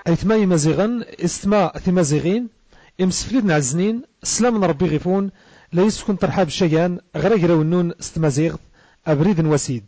أيتما مزيغا استما ثمازيغين إمسفليد نعزنين سلام من ربي غيفون لا يسكن ترحاب الشيان غرق النون استمازيغ أبريد وسيد.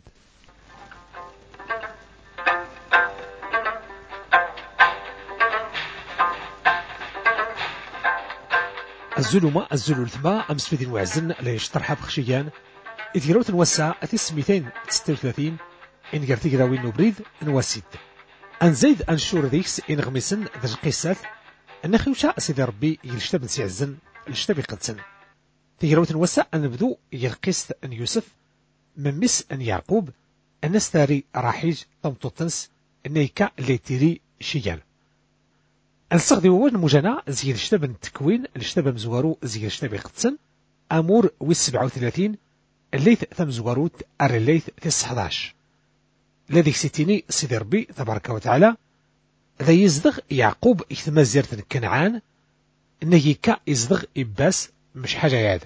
الزلمة الثما أمسفليد وعزن لا يشترحاب خشيان إذ نوسع أتيس 236 إن قرتي قراوين نبريد نواسيد أنزيد أنشور ذيكس إن غميسن ذا القيسات أن خيوشا سيدي ربي يلشتاب نسيعزن الشتاب يقدسن تيروت نوسع أن نبدو يلقيس أن يوسف من مس أن يعقوب أن نستاري راحيج طمطوطنس نيكا اللي تيري شيال الصغدي ووان مجانا زي الشتاب التكوين الشتاب مزوارو زي الشتاب يقدسن أمور ويس 37 الليث ثم زواروت الليث تس 11 الذي ستيني سيدي ربي تبارك وتعالى ذا يزدغ يعقوب يثما زيرة كنعان نيكا يزدغ إباس مش حاجة ياد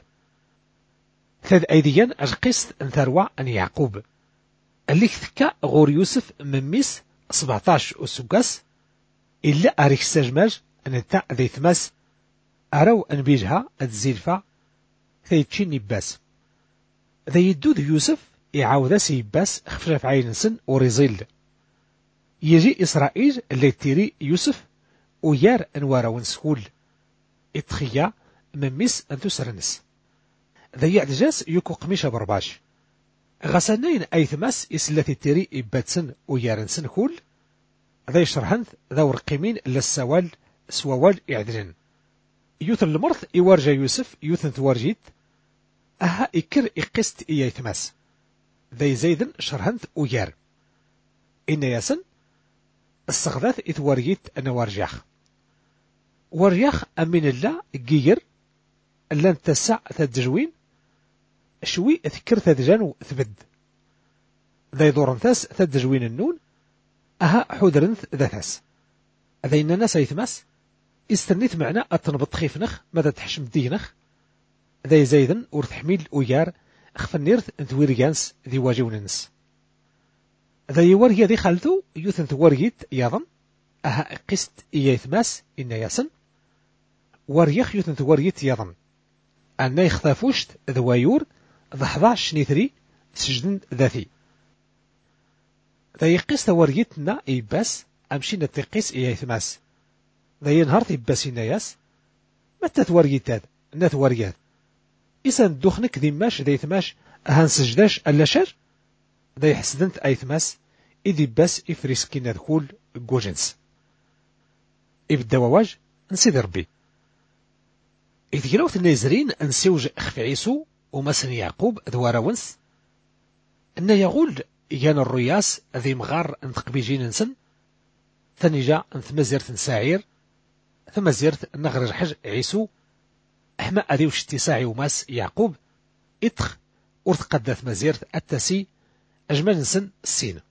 ثاد أيديا أجقست أن ثروة أن يعقوب اللي ثكا غور يوسف من ميس 17 أسوكاس إلا أريك السجماج أن تا ذي ثماس أرو أن بيجها الزيلفة ثيتشين إباس ذا يدود يوسف يعاود سيباس خفشاف عينسن وريزيل يجي إسرائيل اللي تيري يوسف ويار أنوارا ونسكول إتخيا من ميس أن تسرنس ذا يعدجاس يكو قميشة برباش غسنين أي ثماس إسلاتي تيري إباتسن ويارنسن كول ذا يشرحنث ذا ورقيمين للسوال سوال إعدلن يوث المرث إوارجا يوسف يوثن ثوارجيت أها إكر إقست إياي ثماس ذي زيدن شرهنث ويار إن ياسن الصغذاث إثواريت أنا وارجاخ وارجاخ أمين الله جير لن تسع تدجوين شوي أذكر تدجان ثبد ذي دورنثاس تدجوين النون أها حودرنث ذاثاس ذي إننا سيثماس استنيت معنا أتنبط خيفنخ ماذا تحشم دينخ ذي زيدن ورثحميل ويار خفنيرث انتويريانس ذي واجوننس ذي ورقيا ذي خالتو يوثن ثوريت ياضن أها قست إياثماس إنا ياسن وريخ يوثن ثوريت ياضن أنا يخطافوشت ذوايور ضحضا شنيثري سجدن ذاتي ذي قست وريتنا إيباس أمشينا تقيس إياثماس ذي ينهار إيباس إنا ياس متى ثوريتاد ناث وريات إسان دوخنك ذي ماش ذي ثماش أهان سجداش ألا شر ذي حسدنت أي ثماس إذي باس إفريسكين ذكول جوجنس إبدا وواج نسيد ربي إذ جلوث النازرين نسيوج أخفي عيسو ومسن يعقوب ذوارا ونس أن يقول يان الرياس ذي مغار انتقبي جيننسن ثاني جاء ثمزيرت ساعير ثم زيرت نغرج حج عيسو أحما أذيو شتي ساعي وماس يعقوب إتخ ورتقدث مزيرت التاسي أجمل نسن السين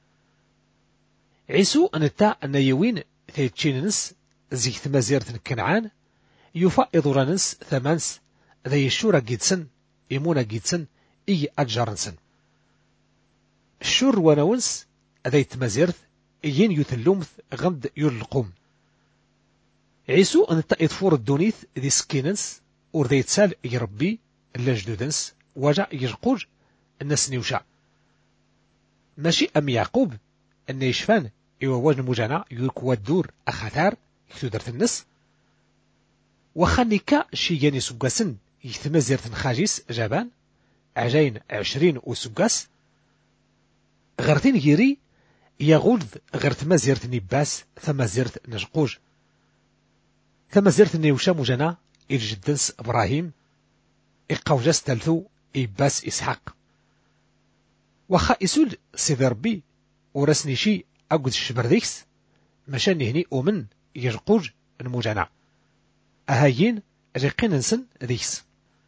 عيسو أنتا أن يوين ثيتشيننس زيكت مزيرت كنعان يوفا إضورانس ثمانس ذي الشورة جيدسن إيمونا جيدسن إي أجارنسن الشور ونونس ذي تمزيرت إيين يثلومث غند يلقوم عيسو أنتا إضفور الدونيث ذي سكيننس ور ذي تسال يربي اللاجدودنس وجا يرقوج الناس نيوشع ماشي أم يعقوب أن يشفان إيواج مجانا يركوا الدور أخاتار يكتودرت النس وخانيكا شياني سوغاسن يثمزيرت خاجيس جابان عجين 20 وسوغاس غرتين يري يغولد غرت مزيرت نباس ثمزيرت نجقوج ثمزيرت نيوشا مجانا الجدنس إبراهيم إقاوجاس تلثو إباس إسحاق وخا إسول سيدي ربي ورسني شي أقود الشبرديكس مشان هني أومن يرقوج المجانا أهايين ريقين نسن ذيكس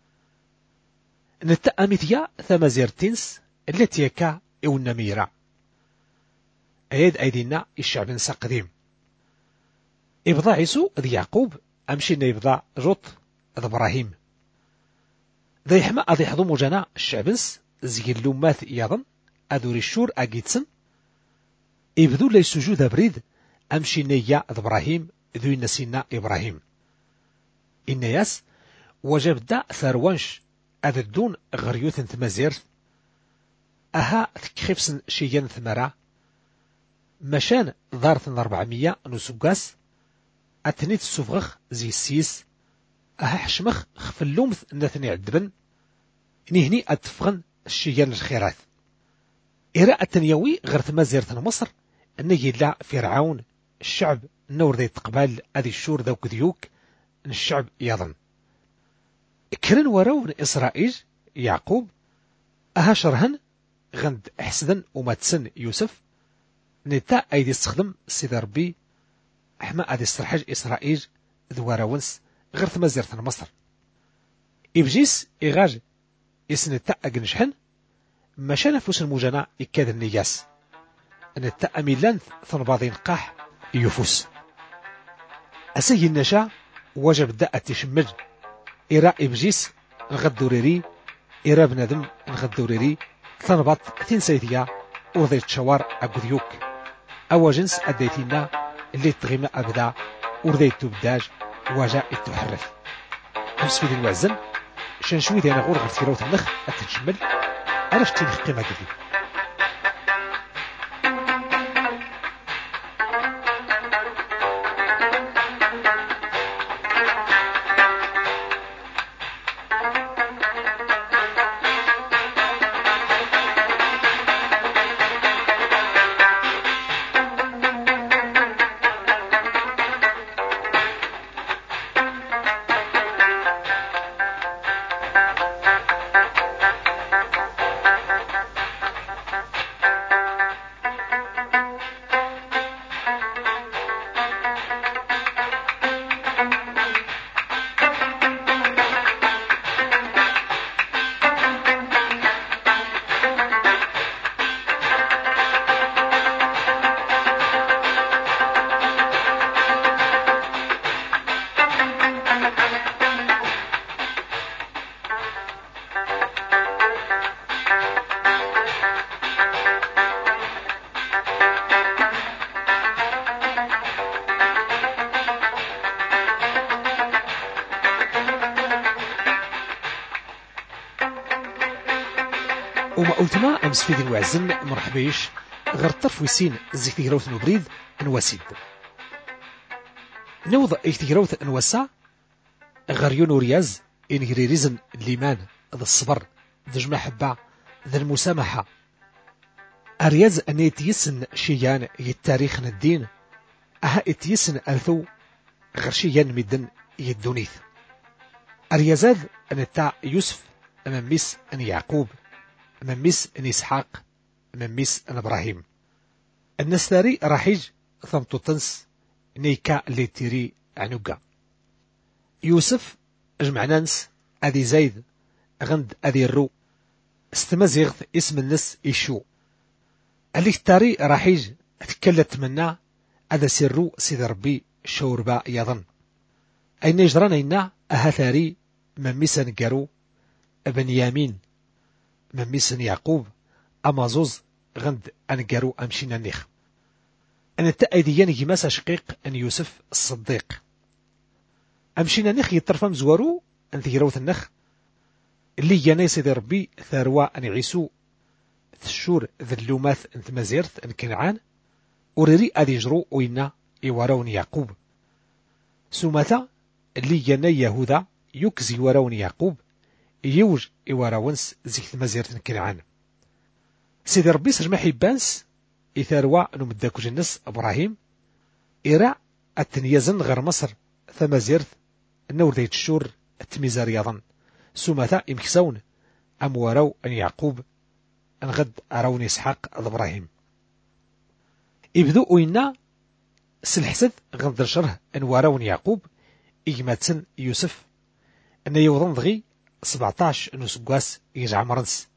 نتأمثيا ثمزيرتينس التي يكا إو النميرة أيد أيدينا الشعب نسا قديم إبضاع عيسو ذي يعقوب أمشينا يبضاع جوط ذي إبراهيم ذي حما أذي حضو مجانا الشعبنس زي اللومات ياضن أذوري الشور أجيتسن يبدو لي سجود بريد أمشي نيا إبراهيم ذو نسينا إبراهيم إنياس وجب دا ثروانش أذدون غريوث تمازير أها تكخفسن شيان ثمرة مشان ضارث 400 نسوقاس أتنيت السفغخ زي السيس أها حشمخ خفلومث نثني عدبن نهني أتفغن الشيان الخيرات إراء التنيوي غير تمازيرة مصر أنه لا فرعون الشعب نور ذي تقبال هذه الشور ذوك ديوك الشعب يظن كرن وراون إسرائيل يعقوب أها شرهن غند حسدن وماتسن يوسف نتا أيدي استخدم سيدي ربي أحما أدي استرحاج إسرائيل ذو وراونس غير تمازيرة مصر إبجيس إغاج إسنتا أجنشحن ماشا نفوس المجانا إكاد النياس أن التأميلان ثنباضين قاح يفوس أسي النشا وجب داء تشمج إراء إبجيس نغدوريري إراء بنادم نغدوريري ثنباط تنسيتيا وضيت شوار أقذيوك أو جنس أديتنا اللي تغيم أبدا ورديت تبداج وجاء التحرف أمس في الوعزن شنشوي دينا غور غرتيروت النخ أتنشمل أنا شتي القيمة قدي وما قلتما أمس في ذي الوعزن مرحبيش غير الطرف ويسين زيك تجروث نبريد نواسيد نوض ايك تجروث نواسا غير يونورياز إنجري ريزن الليمان ذا الصبر ذا المحبة ذا المسامحة أرياز أن يتيسن شيان يتاريخ الدين أها يتيسن ألثو غير شيان مدن يدونيث أريازاد أن تاع يوسف أمام ميس أن يعقوب أمام ميس أن إسحاق أمام ميس أن إبراهيم النستاري راحيج ثمتو تنس نيكا اللي تيري عنوكا يوسف أجمعنانس أدي زايد غند أدي الرو استمازيغث اسم النس إيشو عليك تاري راحيج تكلت منا أدا سيرو سيد ربي شوربا يظن أين يجران إنا أهثاري مميسا قارو ابن يامين مميسا يعقوب أمازوز غند أنقارو أمشينا النيخ أنا التأيديان جماسا شقيق أن يوسف الصديق أمشينا نخ يترفم زوارو أن تجروث النخ اللي ياني سيدي ربي ثاروا أن يعيسو الشور ذا اللوماث انت مزيرت أن كنعان وريري أدي يجرو وينا يوارون يعقوب سوماتا اللي ياني يهوذا يكزي يوارون يعقوب يوج يواراونس زيك مزيرت كنعان سيدي ربي سجمح يبانس إثاروا نمداكو جنس إبراهيم إراء التنيازن غير مصر ثمازيرت النور ديت الشور التميزار يظن سوماتا إمكسون أموارو أن يعقوب أن غد أرون إسحاق إبراهيم إبدو وإنا سلحسد غد الشره أن وارون يعقوب إجماتسن يوسف أن يوضن ضغي 17 نسقاس يجع مرنس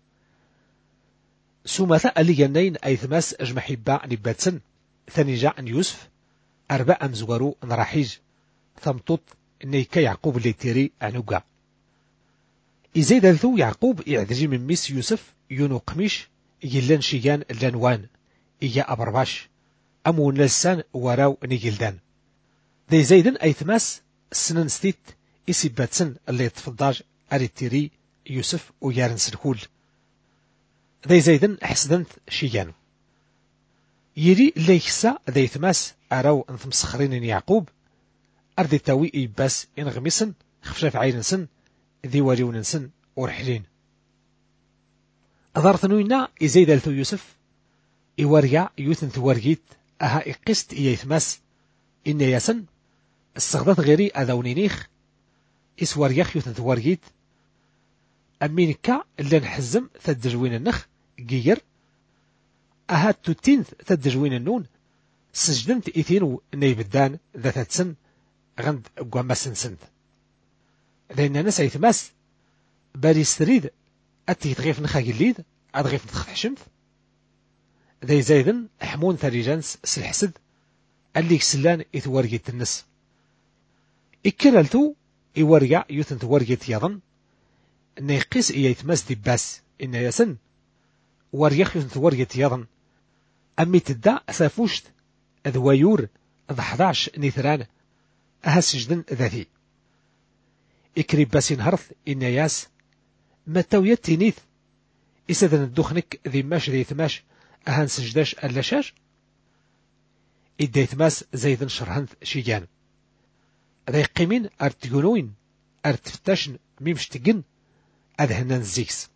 سوماتا اللي جنين أي ثماس أجمحيبا نباتسن ثاني جاء أن يوسف 4 أمزوارو نراحيج ثمطوط نيكا يعقوب اللي تيري عنوكا إزاي دالثو يعقوب يعدجي من ميس يوسف يونو قميش يلان شيان اللانوان إيا أبرباش أمون لسان وراو نيجلدان دي زيدن أي ثماس سنن ستيت إسيباتسن اللي يتفضاج أريتيري يوسف ويارنس الكول دي زيدن حسدنت شيان يري اللي يكسا دي ثماس أراو انثم سخرين يعقوب أردي تاوي إيباس إنغميسن خفشاف عينسن ذي وريونسن ورحلين أضارتنوينا إزايد الثو يوسف إوريا يوثن ثوارجيت أها إقست إيثماس إن ياسن السغضات غيري أذاونينيخ إسوارياخ يوثن ثوارجيت أمينكا اللي نحزم ثدجوين النخ جير أها توتين ثدجوين النون سجدنت إثينو نيبدان ذات سن غند قواما سنسنت لأن ناس إيثماس بالي ستريد أتي تغيف نخا جليد أدغيف نتخذ حشمت ذي زايدن حمون ثريجانس سلحسد اللي سلان إثوارجيت النس إكرالتو إوريا يوثن ثوارجيت يظن إن يقيس إيثماس دي باس إن ياسن ورياخ يوثن ثوارجيت يظن أمي تدا سافوشت أذوايور ذا 11 نيثران أها سجدن ذاتي إكري باسين هرث إن ياس متاوية تينيث إسادن الدخنك ذي ماش ذي ثماش أهان سجداش اللاشاش إدى ثماس زيدن شرهنث شيجان ذي قيمين أرتقنوين أرتفتاشن ميمشتقن أذهنان زيكس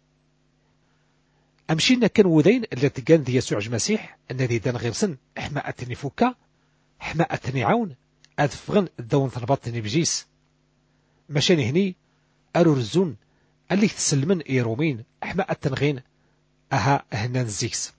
أمشينا كان وذين اللي تقان ذي يسوع المسيح الذي دان غيرسن حماءتني فوكا حماءتني عون أذفغن الدون ثنبطني بجيس مشاني هني أرورزون اللي تسلمن إيرومين أحماء التنغين أها هنان زيكس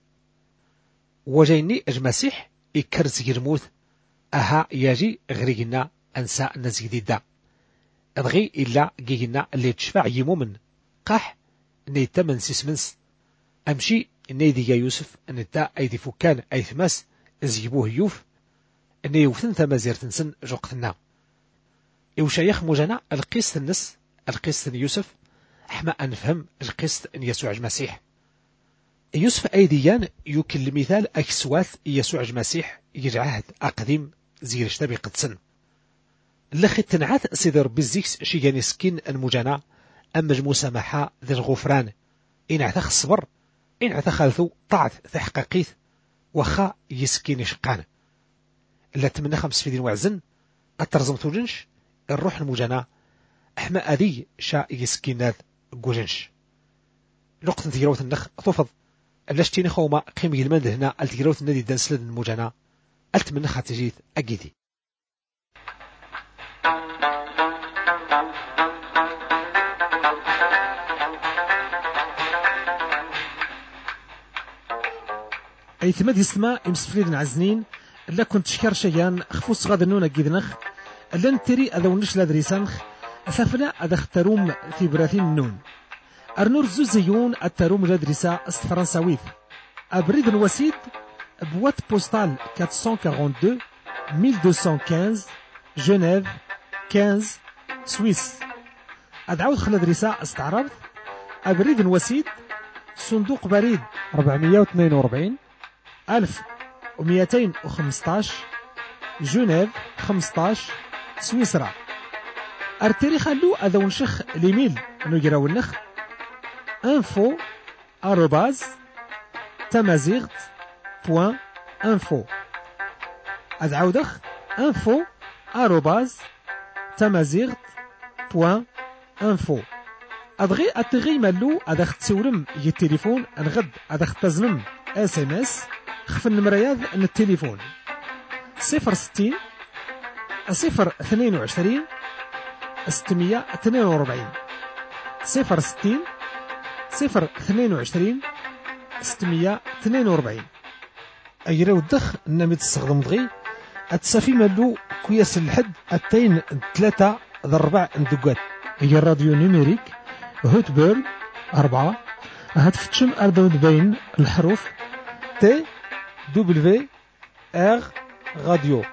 وجيني المسيح إكرز يرموث أها ياجي غريقنا أنسى الناس جديدة أدغي إلا جيجنا اللي تشفع يمومن قاح نيتمن سيسمنس أمشي نيدي يا يوسف نتا أيدي فكان أي ثماس زيبوه يوف أن يوفن ثما زيرتنسن جوقتنا يوشيخ مجانا القيس النس القيس يوسف حما أنفهم القيس أن يسوع المسيح يوسف أيديان يوكل مثال أكسواث يسوع المسيح يجعهد أقديم زير اشتبي قدسن لخي تنعات سيدي ربي الزيكس شيغاني سكين المجانا أما المسامحة ذي الغفران إن عثاخ الصبر إن عثاخ خالثو طاعت تحقيقيث وخا يسكين شقان إلا تمنى 5 فيدين وعزن أترزمتو جنش الروح المجانا أحما أذي شا يسكينات قوجنش نقطة تجروث النخ تفض اللاشتيني خوما قيم يلمند هنا التجروث النادي دانسلد المجانا ألتمنى خاتجيث أجيدي أي ثماد يسمى إمسفريد عزنين لا كنت شكر شيان خفوص غاد النون أجيدنخ لن تري أذا ونش لادريسانخ أثافنا أذا اختروم في براثين النون أرنور زوزيون التروم لادريسا فرنساويث أبريد الوسيد بوات بوستال 442 1215 جنيف 15 سويس أدعوذ خلادريسا استعرض أبريد الوسيد صندوق بريد 442 1215 جنيف 15 سويسرا أرتري خلو أذا ونشخ ليميل نجراو النخ info @tamazight.info أدعودخ info @tamazight.info أدغي أتغي مالو أدخ تسورم التليفون نغد أدخ تزنم SMS خف النمرياض من التليفون 060 022 642 060 022 642 أجرا ودخ نمي تستخدم دغي أتسافي مالو كوياس الحد أتين 3 4 ندقات هي الراديو نيميريك هوت بيرل 4 هتفتشم أردود بين الحروف T W R راديو